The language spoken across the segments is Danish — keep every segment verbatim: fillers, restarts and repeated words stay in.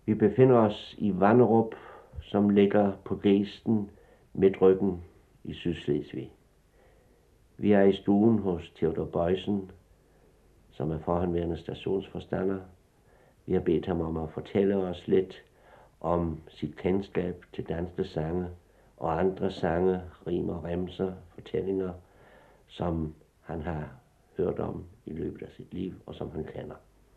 Vi befinder os i Vanderup, som ligger på gesten midt ryggen i Sydslesvig. Vi er i stuen hos Theodor Bøjsen, som er forhenværende stationsforstander. Vi har bedt ham om at fortælle os lidt om sit kendskab til danske sange og andre sange, rimer, remser, fortællinger, som han har hørt om i løbet af sit liv, og som han kender.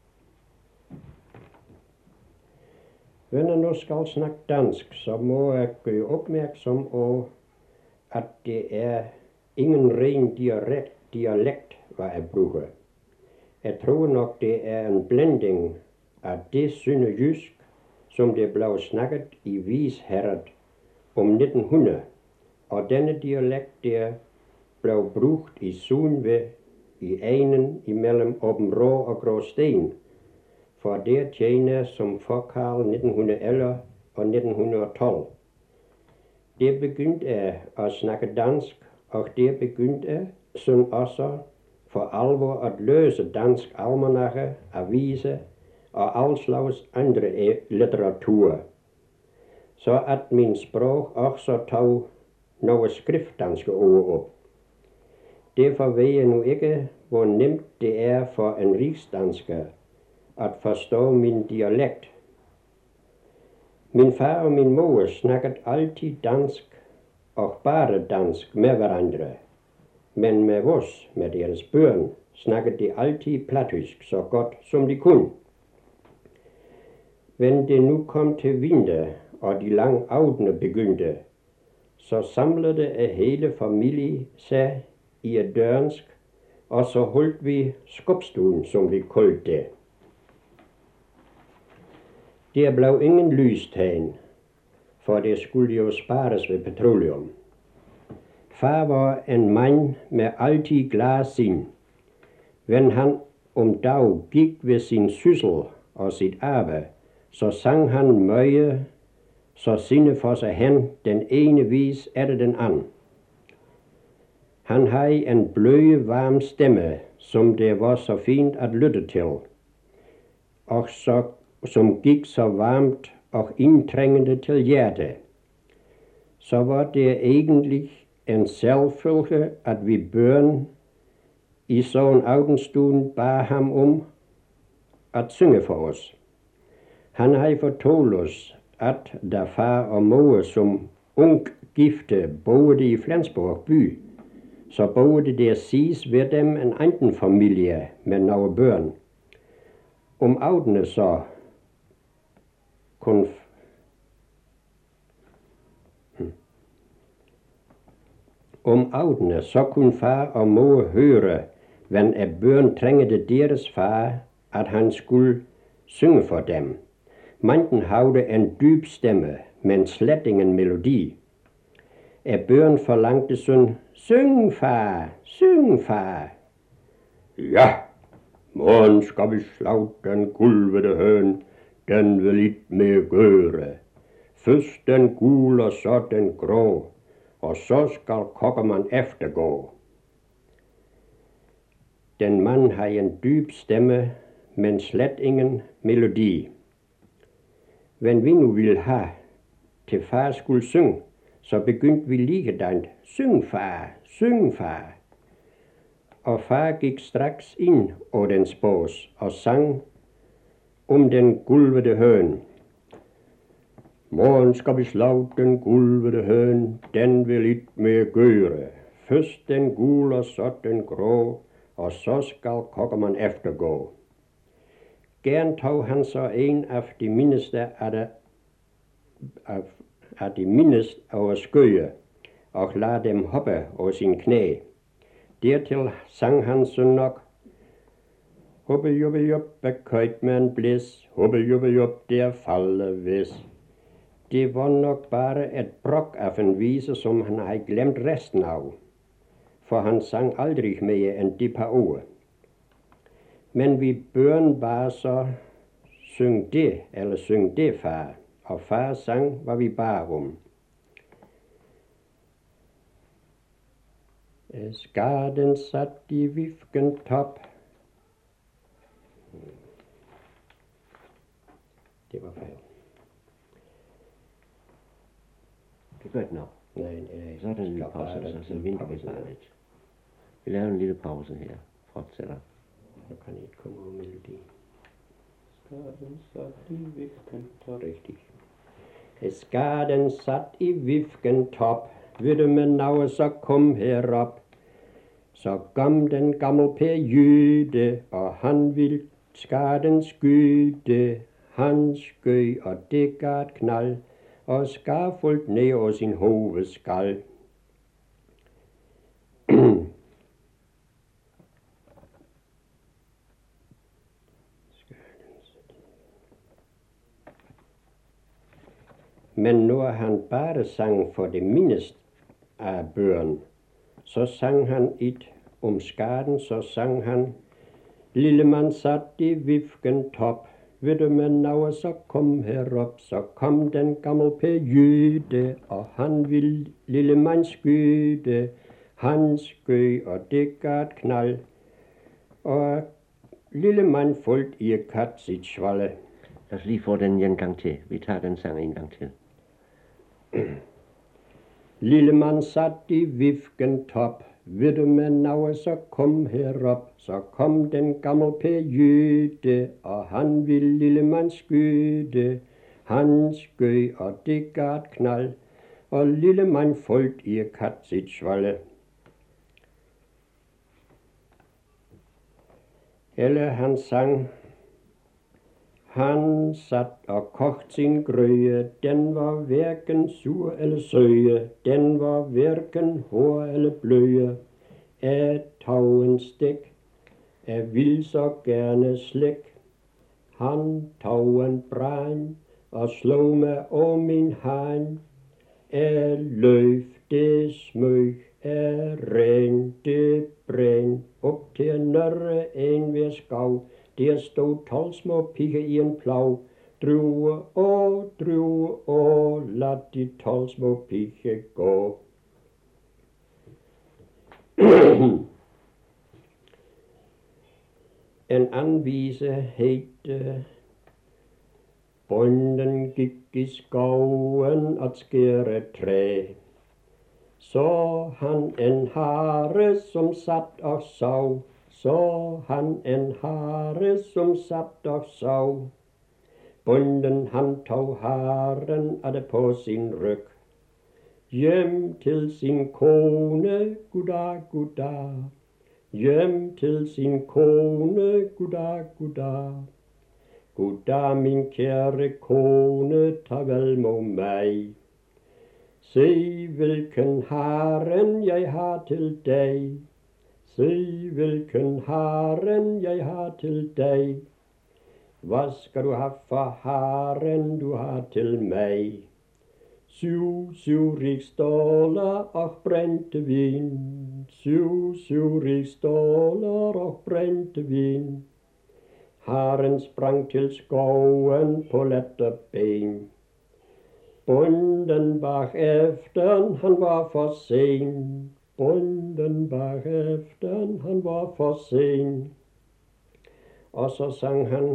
Når jeg nu skal snakke dansk, så må jeg gøre opmærksom på, at det er ingen ren dialekt, dialekt hvad jeg bruger. Jeg tror nok, det er en blanding af det sønderjysk, som det blev snakket i Visherred om nitten hundrede, og denne dialekt der blev brugt i Sundve i egnen imellem Åben Rå og Gråsten, for det tjener som forkald nitten elleve og nitten tolv. Det begyndte jeg at snakke dansk, og det begyndte jeg sådan også for alvor at løse dansk almanakke, aviser og all slags andre litteratur, så at min sprog også tog nogle skriftdanske ord op. Derfor ved jeg nu ikke, hvor nemt det er for en rigsdansker at forstå min dialekt. Min far og min mor snakkede altid dansk og bare dansk med hverandre, men med os, med deres børn, snakkede de altid plattysk så godt som de kunne. When det nu kom til vinter, og de lange aftener begyndte, så samlede hele familie sig i et dørnsk, og så holdt vi skubstuen, som vi kaldte det. Der blev ingen lystegn, for det skulle jo spares ved petroleum. Far var en mand med altid glad sind. When han om dag gik ved sin syssel og sit arbejde, så sang han møje, så sinde for sig hen den ene vis efter den anden. Han havde en bløde, varm stemme, som det var så fint at lytte til, og så, som gik så varmt og indtrængende til hjertet. Så var det egentlig en selvfølge, at vi børn i sådan aftenstuen bar ham om at synge for os. Han havde fortalt os, at da far og mor som ung gifte boede i Flensborg by, så boede der siges ved dem en anden familie med nogle børn. Om aftenen så kun Om aftenen så kunne far og mor høre, when et børn trængede deres far, at han skulle synge for dem. Manden havde en dyb stemme, men slet ingen melodi. Et børn forlangte sådan, syng far, syng far. Ja, morgen skal vi slag den gulvede høn, den vil ikke mere gøre. Først den gul og så den grå, og så skal kokkerman eftergå. Den mand har en dyb stemme, men slet ingen melodi. When vi nu ville have til far skulle synge, så begyndte vi ligedandt, syng far, syng far. Og far gik straks ind over den spås og sang om den gulvede høn. Morgen skal vi slag den gulvede høn, den vil ikke mere gøre. Først den gul og så den grå, og så skal kokkerman eftergå. Gern tog han så en af de mindste af de, af, af de mindste over skøje, og lade dem hoppe over sin knæ. Dertil sang han så nok, hoppe jubbe jubbe, køjt med en blæs, hoppe jubbe jubbe, der falder vis. Det var nok bare et brok af en vise, som han havde glemt resten af, for han sang aldrig mere end de par ord. Men vi børn bare så syng det, eller syng det far, og far sang, hvad vi bare om. Skaden sat i vifken top. Det var fejl. Det gør det nok. Nej, nej. Så er der en lille pause, så, så venter vi bare lidt. Vi laver en lille pause her. Fortsætter. Så kan I ikke komme over melodi. Skaden sat i vifken top. Rigtigt. Skaden sat i vifken top. Vil du med navn så kom herop. Så kom den gamle Per Jyde, og han vil skaden skyde. Han skød, og det gav et knald, og skar fuldt ned over sin hovedskal. Men når han bare sang for det mindste af børn, så sang han et om skaden, så sang han: Lille mand sat i vifken top, vil du med navn så kom herop. Så kom den gamle Per Jyde, og han vil lille mand skyde. Han skød, og det gav et knald, og lille mand fuldt i et kat sit svalle. Lad os lige få den en gang til. Vi tager den sang en gang til. Lille mand sat i vifken top, vil du med navn så kom herop. Så kom den gamle Per Jyde, og han vil lille mand skyde. Han skød, og det gav et knald, og lille mand fuldt i et kat sit svalle. Eller han sang: Han sat og kogt sin grøde, den var hverken sur eller søje, den var hverken hård eller bløje. Af tog en stik, jeg vil så gerne slik. Han tog en brand og slog mig om min hand. Jeg løb det smøg, jeg ren det bræn, op til en nørre en ved skav. Der stod tolv små piger i en plau. Drue og drue og lad de tolv små piger gå. En anden vise hed: Bonden gik i skoven at skære træ. Så han en hare som sat og sov. Så han en hare som sat og sov. Bonden han tog haren af det på sin ryg. Hjem til sin kone, goddag, goddag. Hjem til sin kone, goddag, goddag. Goddag min kære kone, tag vel mod mig. Se hvilken haren jeg har til dig. Se hvilken haren jeg har til dig. Hvad skal du have for haren du har til mig? Syv, syv rigsdaler og brændte vin. Syv, syv rigsdaler og brændte vin. Haren sprang til skoven på lette ben. Bonden bagefter, han var for sen. Bonden bagefter, han var for sen. Og så sang han: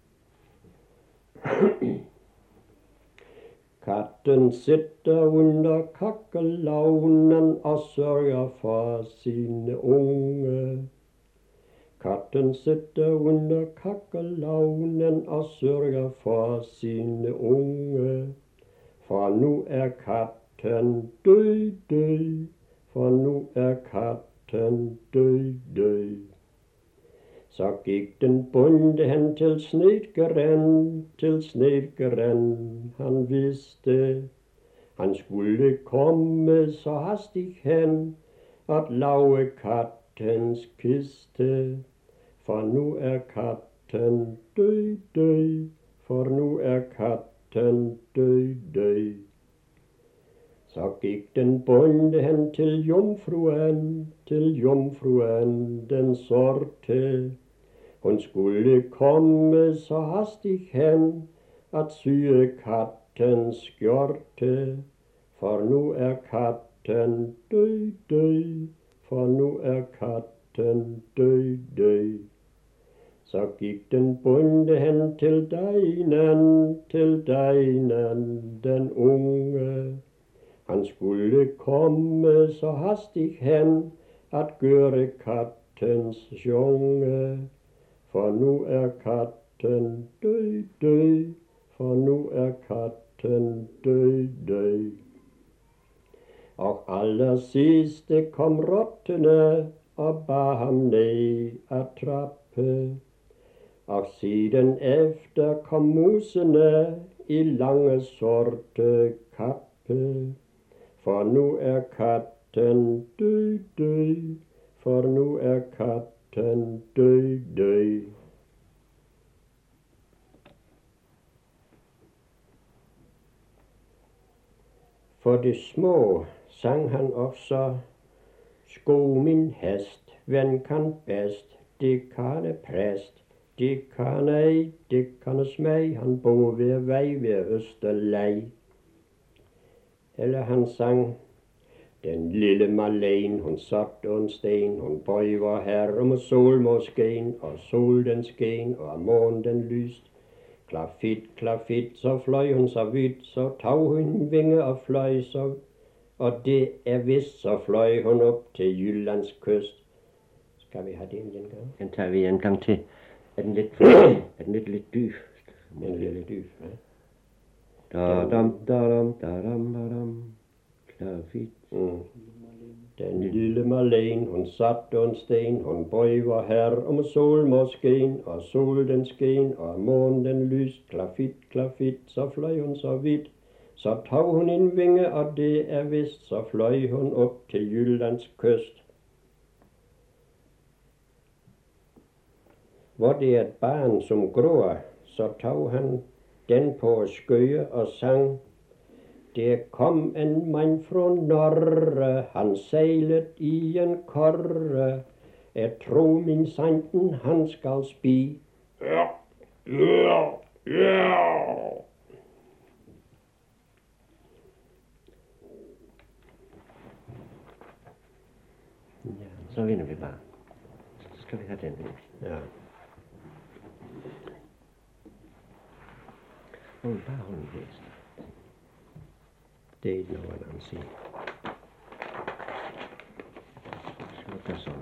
Katten sitter under kakkelavnen og sørger for sine unge. Katten sitter under kakkelavnen og sørger for sine unge. For nu er katten død, død. For nu er katten død, død. Så gik den bonde hen til snedkeren, til snedkeren. Han vidste, han skulle komme så hastigt hen, at lave kattens kiste. For nu er katten død, død. For nu er katten død, død. Så gik den bonde hen til jomfruen, til jomfruen den sorte. Hun skulle komme så hastigt hen, at syge kattens skjorte. For nu er katten død, død. For nu er katten død, død. Så gik den bonde hen til degnen, til degnen den unge. Han skulle komme så hastigt hen, at gøre kattens junge. For nu er katten død, død, for nu er katten død, død. Og allersidste kom rottene og bar ham ned ad trappe. Og siden efter kom musene i lange sorte kappe. For nu er katten død, død, for nu er katten død, død. For det små sang han også, sko min hest, hvem kan bedst, det kan præst, det kan ej, det kan smag, han bor ved vej ved Østerlej. Eller han sang, den lille Marlene, hun satte en sten, hun bøj vor herre om solmåsken, og sol den sken, og morgen den lyst. Klafit, klafit, så fløj hun så vidt, så tag hun vinge og fløj så, og det er vist, så fløj hun op til Jyllands kyst. Skal vi have det en gang? Den tager vi en gang til. Er den lidt, er den lidt, lidt dyb? Den er lidt dyb, ja. Da dam da dam da dam da dam. Klafit. Mm. Den lille Marlene, hun satte en sten, hun bøj vor herre om solmåsken, og sol den sken, og morgen den lyst. Klafit, klafit, så fløj hun så vidt, så tag hun en vinge, og det er vist, så fløj hun op til Jyllands kyst. Hvor det er et barn som gror, så tag han den på skøje og sang. Der kom en mand fra Norge, han sejlet i en korre. Jeg tror min santen han skal spi. Ja, ja, ja. Så vinder vi bare. Så skal vi have den her. Ja. Hold bare hånden væst. Det er ikke noget, han siger. Slukker sådan.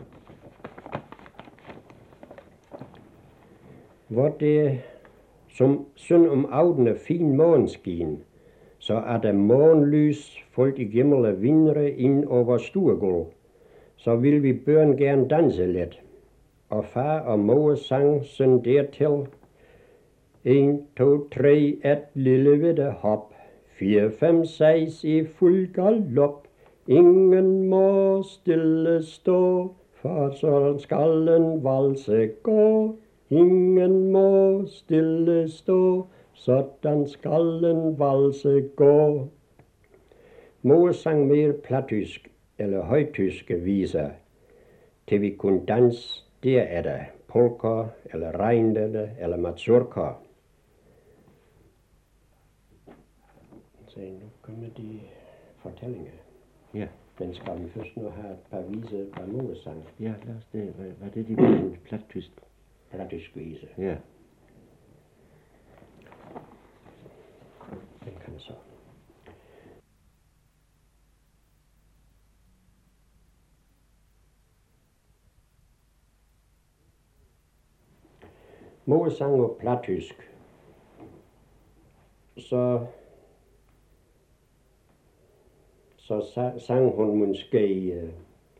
Hvor det som synd om aftenen fin måneskin, så er der morgenlys folk i gimle vindre ind over stuegulv. Så vil vi børn gerne danse lidt. Og far og mor sang sådan dertil. En, to, tre, et lille vidde hop. Fire, fem, seks i fuld galop. Ingen må stille stå, for så skal en valse gå. Ingen må stille stå, sådan skal en valse gå. Mor sang mere plattysk eller højtyske viser, til vi kunne danse. Der er der polka, eller reindelle, eller mazurka. Så nu kommer de fortællinger. Ja. Men skal vi først nu have et par viser, et par morsang? Ja, lad os det. Hvad, hvad er det, de vil? Plattysk? Plattysk viser. Ja. Den kan så. Mor sang på plattysk. Så så sang hun måske uh,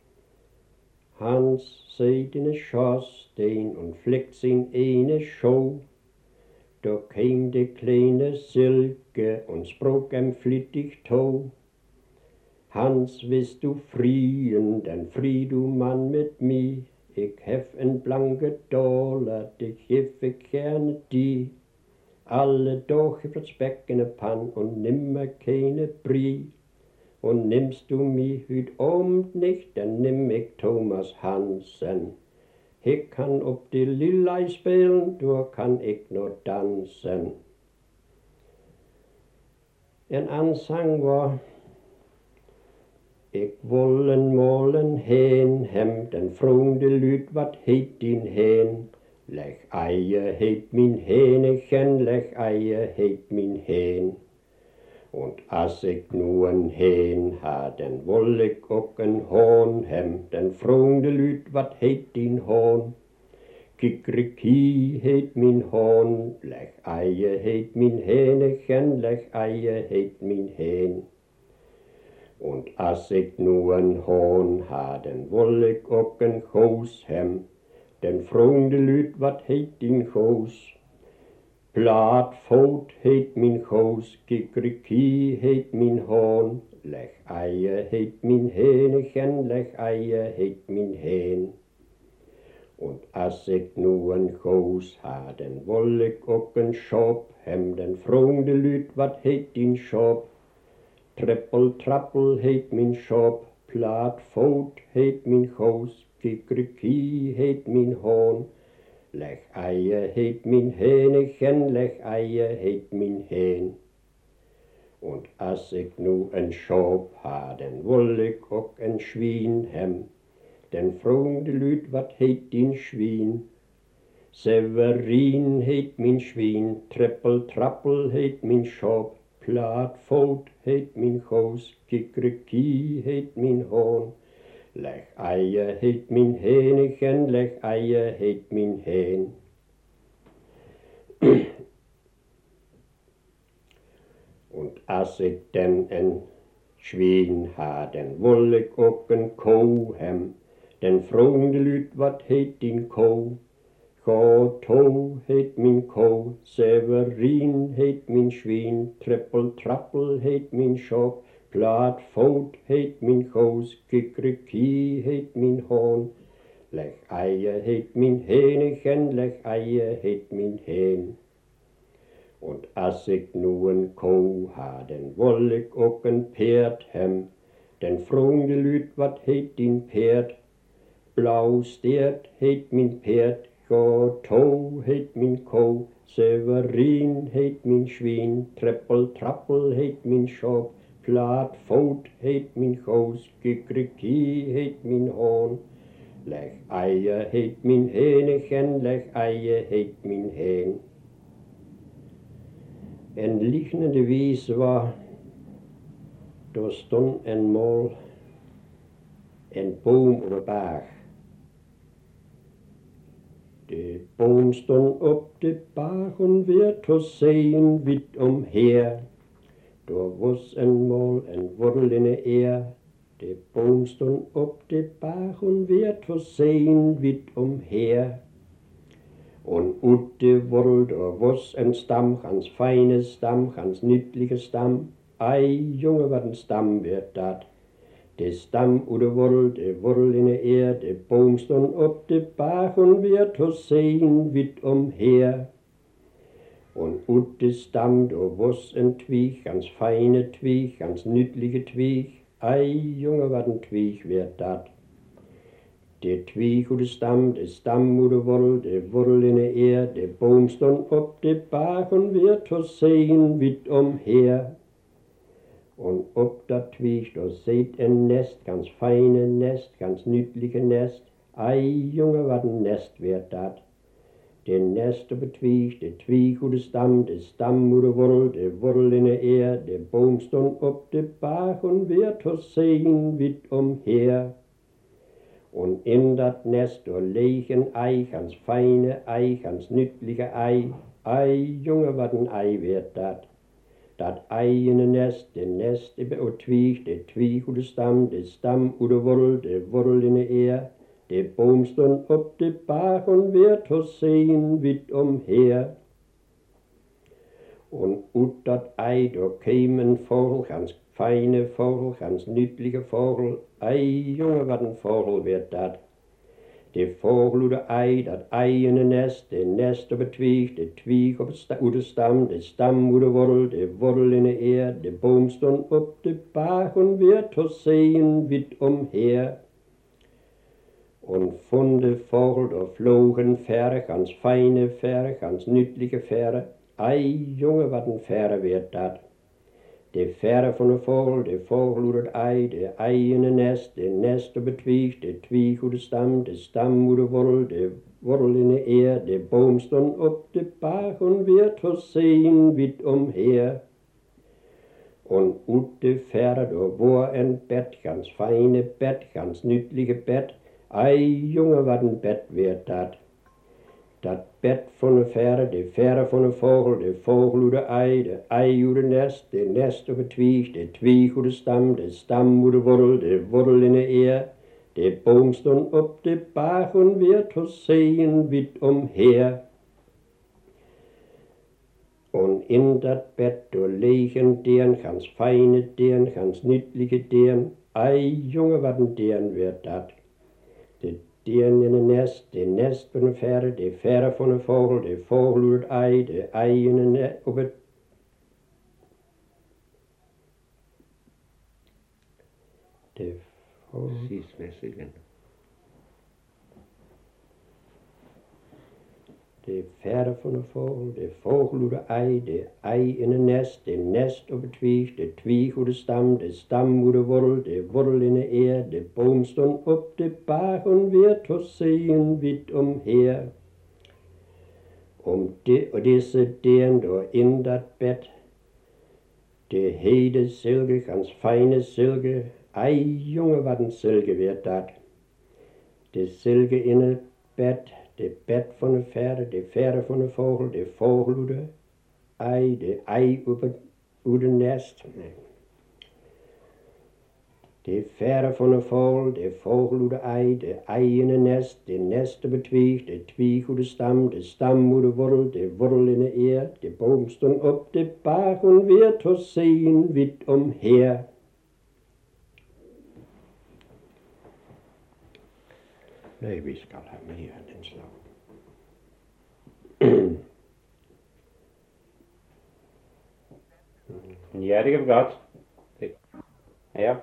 Hans sædende sjåsten og flægt sin ene sjov. Da came det kleine silke og sprog am flittig tog. Hans, hvis du frien, den fri du man med mig. Ik hef en blanke dollar, det hef ik gerne de. Alle dog fra spækkende pan og nimmer kene bri. Og nimmst du mig hyd omt nicht, dann nimm ich Thomas Hansen. Ich kan op det lille spelen, du kan ikke nå dansen. En anden sang var, ik wollen målen hen, hem den frunde lyd, wat heit din hen? Leg eie heit min henechen, leg eie heit min hen. Und as ik nu en heen ha, den wil ik ook een hoon hem. Den vroeg de luid, wat heet din hoon? Kikriki heet min hoon, leg eie heet min henegen, leg eie heet min heen. Und as ik nu een hoon ha, den wil ik ook een goos hem. Den vroeg de luid, wat heet din goos? Plaatvoet heet min goos, kikriki heet min hoon, leg eie heet min henegen, leg eie heet min heen. Und as ik nu een goos ha, den wil ik ook een schop hem, den vroeg de luid, wat heet din schop? Trippel trappel heet min schop, plaatvoet heet min goos, kikriki heet min hoon, leg eie heet min henegen, leg eie heet min heen. Und as ik nu een schop ha, den wil ik ook een schwien hem. Den vroeg de luid, wat heet din schwien? Severin heet min schwien, trippel trappel heet min schop, plaatvoet heet min goos, kikriki heet min hoon. Leg eie heet min henegen, leg eie heet min heen. Und as ik den en schwien ha, den wil ik ook een koe hem. Den vroeg de luid, wat heet din koe? Goto heet min koe, Severin heet min schwien, trippel trappel heet min schop, plaatvoet heet min goos, kikriki heet min hoon, leg eie heet min henegen, leg eie heet min heen. Und as ik nu een koe ha, den wil ik ook een peert hem. Den vroeg de luid, wat heet din peert? Blauwsteert heet min peert, Goto heet min koe, Severin heet min schwien, trippel trappel heet min schop, plaatvoet heet min goos, kikriki heet min hoon, leg eie heet min henegen, leg eie heet min heen. En lignende vis var, der stond en mål, en boom op en berg. Det boom stod op det bagen ved at se en vidt omher. Der was en mål, en vorlende er. Det boom stod op det bagen ved at se en vidt omher. Und ute vorl, der was en stam, hans feine stam, hans nyttige stam. Ei, Junge, wat en stam wird dat. Det stam ute vorl, det vorlende er. Det boom stod op det bagen ved at se en vidt omher. Und ute stam, der was en tvig, hans feine tvig, hans nyttige tvig. Ei, Junge, wat en tvig wird dat. Det tvig ute stam, det stam ute vorl, det vorlende er. Det boom stod op det bagen ved at se en vidt omher. Und ob dat tvig, da seht en nest, ganz feine nest, ganz nyttige nest. Ei, Junge, wat en nest wird dat. Det nest op et tvig, det tvig ute stam, det stam ute vorl, det vorlende er. Det boom stod op det bagen ved at se en vidt omher. Und in dat nest, da leg en ei, ganz feine ei, ganz nyttige ei. Ei, Junge, wat en ei wird dat. Dat eiene nest, det nest og tvig, det tvig ute stam, det stam ute vorl, det vorlende er. Det boom stod op det bagen ved at se en vidt omher. Und ut dat ei, der käm en vogel, ganz feine vogel, ganz nyttige vogel. Ei, Junge, wat en vogel wird dat. Det vogel ute ei, dat eiene nest, det nest op et tvig, det tvig op sta, ute stam, det stam ute vorl, det vorlende er. Det boom stod op det bagen ved at se en vidt omher. Und von de vogel, der flogen Fähre, ganz feine Fähre, ganz nyttige Fähre. Ei, Junge, wat en Fähre wird dat. Det Fähre von de vogel, det vogel ute et ei, det eiene nest, det nest op et tvig, det tvig ute stam, det stam ute vorl, det vorlende er. Det boom stod op det bagen ved at se en vidt omher. Und ute Pferde, da war ein Bett, ganz feine Bett, ganz nütliche Bett. Ei, Junge, wat ein Bett wird dat. Dat Bett von de Pferde, de Pferde von de Vogel, de Vogel u de Ei, de Ei u de Nest, de Nest op de Twieg, de Twieg u de Stam, de Stam u de Wortel, de Wortel in de Eer. De boom stond op de Bach und wir to sehen wit umher. Und in dat Bett do legen deren, ganz feine deren, ganz nütliche deren. Ei, Junge, wat ein deren wird dat. De deren in de Nest, de Nest von de Pferde, de Pferde von de Vogel, de Vogel u het Ei, de Ei in de Nest, op het de Vogel. Precies, Messigen. De Pferde von de Vogel, de Vogel u de Ei, de Ei in de Nest, de Nest op het Twieg, de Twieg u de Stam, de Stam u de Wortel, de Wortel in de Eer, de boom stond op de Bach und wir to sehen wit umher. Om de, og disse deren door in dat bed, de hede Silke, ganz feine Silke, ei, Junge, wat een Silke wird dat. De Silke in het bed, de bed van de Pferde, de Pferde van de Vogel, de Vogel u de Ei, de Ei u het u de Nest. Nee. De Pferde van de Vogel, de Vogel u de Ei, de Ei in de Nest, de Nest op het Twieg, de Twieg u de Stam, de Stam u de Wortel, de Wortel in de Eer, de boom stond op de Bach und wir to sehen wit umher. Nee, wie skal have mere af den slag? Ja, det kan vi godt. Det. Ja.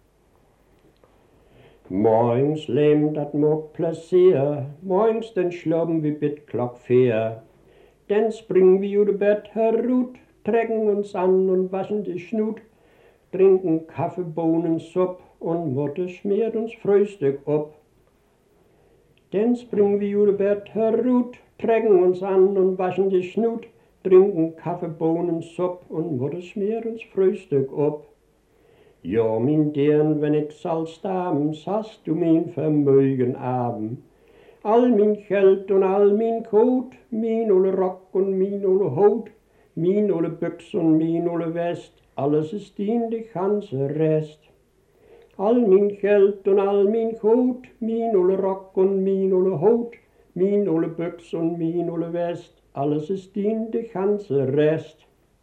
Morgens lem dat må placere, morgens den sloppen vi bit klok vier. Dann springen wir ud Bett herut, trecken uns an und waschen die Schnut, trinken Kaffee, Bohnen, Supp und Mutter schmiert uns Frühstück ab. Dann springen wir ud Bett herut, trecken uns an und waschen die Schnut, trinken Kaffee, Bohnen, Supp und Mutter schmiert uns Frühstück ab. Ja, min deren, wenn ich soll sterben, hast du min Vermögen haben. All min Geld und all min Kot, min olle Rock und min olle Hut, min olle Büchs und min olle West, alles ist din, de ganze Rest. All min Geld und all min Kot, min olle Rock und min olle Hut, min olle Büchs und min olle West, alles ist din, de ganze Rest.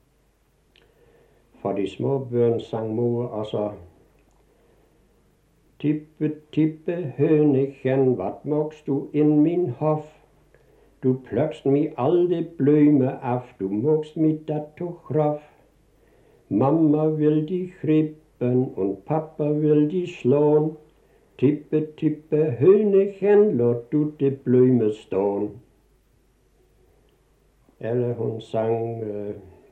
For de små børn sang mor også. Tippe, tippe, hønegen, wat magst du in min hof? Du pløkst mi all de bløme af, du magst mi dat to grof. Mama will die krippen und Papa will die slån. Tippe, tippe, hønegen, lad du de bløme stån. Eller hun sang... Øh,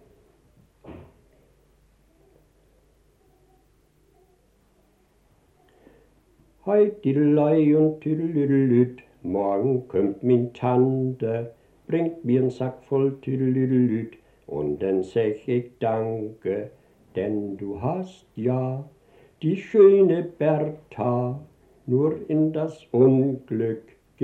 Hei, diddlei und tüdelüdelüt, morgen kommt min Tante, bringt mir einen Sack voll tüdelüdelüt, und dann sag ich danke, denn du hast ja die schöne Bertha nur in das Unglück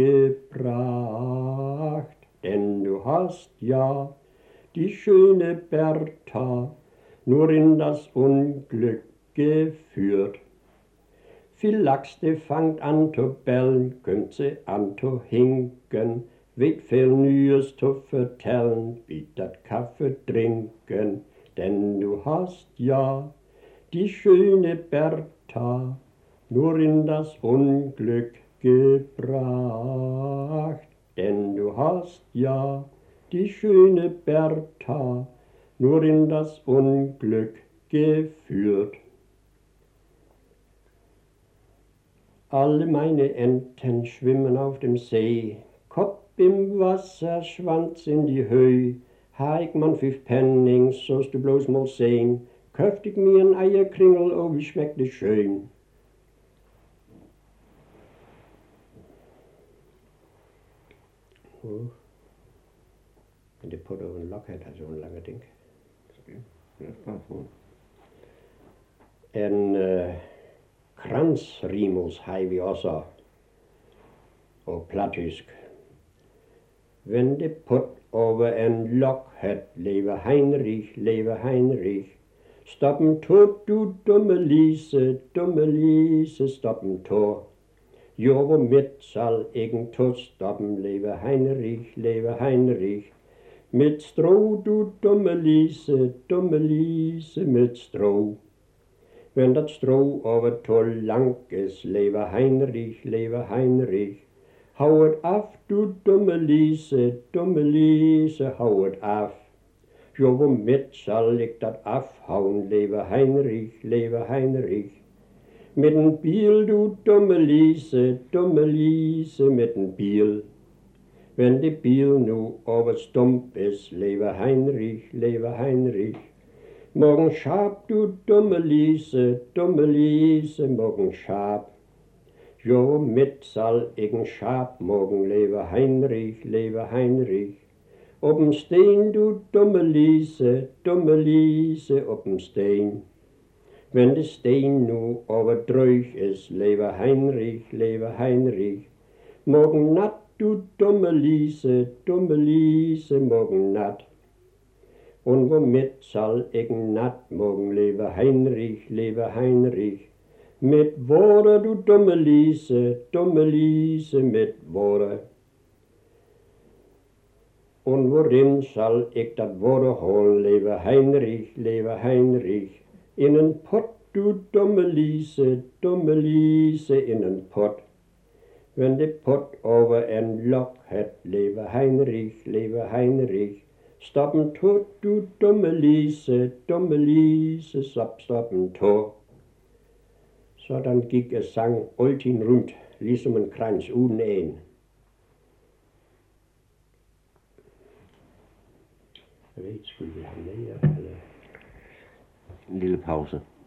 gebracht. Denn du hast ja die schöne Bertha nur in das Unglück geführt. Viel Lachs, de fangt an to bellen, kommt sie an to hinken, weet veel Neues to vertellen, wie dat Kaffee trinken, denn du hast ja die schöne Bertha nur in das Unglück gebracht, denn du hast ja die schöne Bertha nur in das Unglück geführt. Alle meine Enten schwimmen auf dem See, Kopf im Wasser, Schwanz in die Höhe. Ha ik man fünf Pennings, sollst du bloß mal sehen, kauft ich mir ein Eierkringel, oh wie schmeckt es schön. Oh. Und der Potter und Lock hat also ein langer Ding. Ja, das war so. En uh, kransrimus har vi også på plattysk. Vende put over en lokhat, leve Heinrich, leve Heinrich. Stoppen to, du dumme Lise, dumme Lise, stoppen to. Jo mit zal ikke to stoppen, leve Heinrich, leve Heinrich. Mit stro, du dumme Lise, dumme Lise, mit stro. Wenn dat stro over to lankes, leve Heinrich, leve Heinrich. Hou het af, du dumme Lise, dumme Lise, hou het af. Jo mit zal ik dat afhauen, leve Heinrich, leve Heinrich. Mit en biel, du dumme Lise, dumme Lise, mit en biel. Wenn die biel nu over stump is, leve Heinrich, leve Heinrich. Morgen schab, du dumme Lise, dumme Lise, morgen schab. Jo mit zal ik een schab, morgen leve Heinrich, leve Heinrich. Op een steen, du dumme Lise, dumme Lise, op een steen. Wenn de steen nu overdreug is, leve Heinrich, leve Heinrich. Morgen nat, du dumme Lise, dumme Lise, morgen nat. Und womit zal ik nat, morgen leve Heinrich, leve Heinrich. Mit woorden, du dumme Lise, dumme Lise, mit woorden. Und worin zal ik dat woorden holen, leve Heinrich, leve Heinrich. In een pot, du dumme Lise, dumme Lise, in een pot. Wenn de pot over en lok het, leve Heinrich, leve Heinrich. Stoppen tot, du dumme Lise, dumme Lise, stop, stoppen tot. Sådan gik jeg sang altid rundt, ligesom en krans uden en. Jeg ved, skulle vi have mere, eller? En lille pause.